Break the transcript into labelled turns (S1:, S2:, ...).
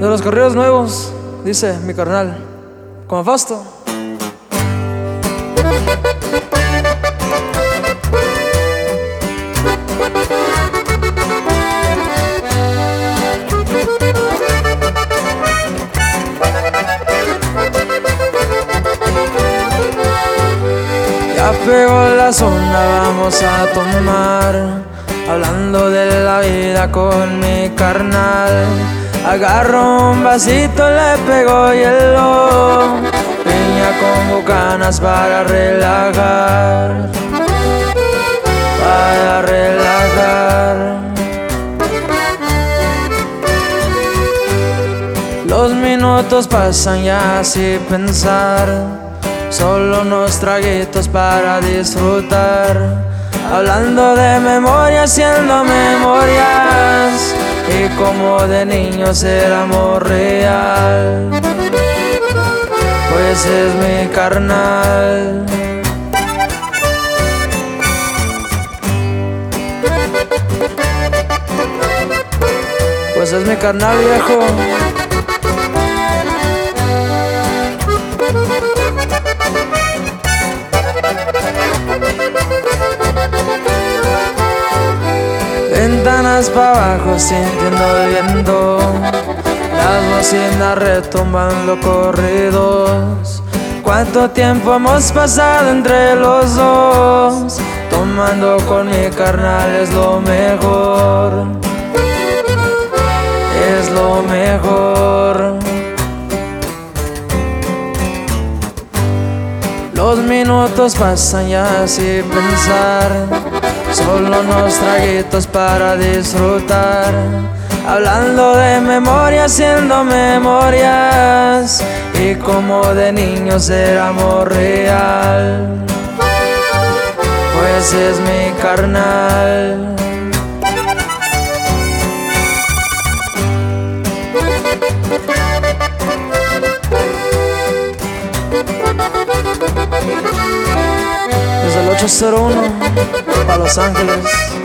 S1: De los corridos nuevos, dice mi carnal, como Fausto. Ya pegó la zona, vamos a tomar, hablando de la vida con mi carnal. Agarro un vasito, le pego hielo, piña con bucanas para relajar, para relajar. Los minutos pasan ya sin pensar, solo unos traguitos para disfrutar, hablando de memoria, haciendo memorias, y como de niños el amor real, pues es mi carnal. Pues es mi carnal, viejo. Ventanas para abajo sintiendo el viento, las bocinas retumbando corridos. Cuánto tiempo hemos pasado entre los dos, tomando con mi carnal es lo mejor, es lo mejor. Los minutos pasan ya sin pensar, solo unos traguitos para disfrutar, hablando de memoria, haciendo memorias, y como de niños el amor real, pues es mi carnal. Desde el 801 para Los Ángeles.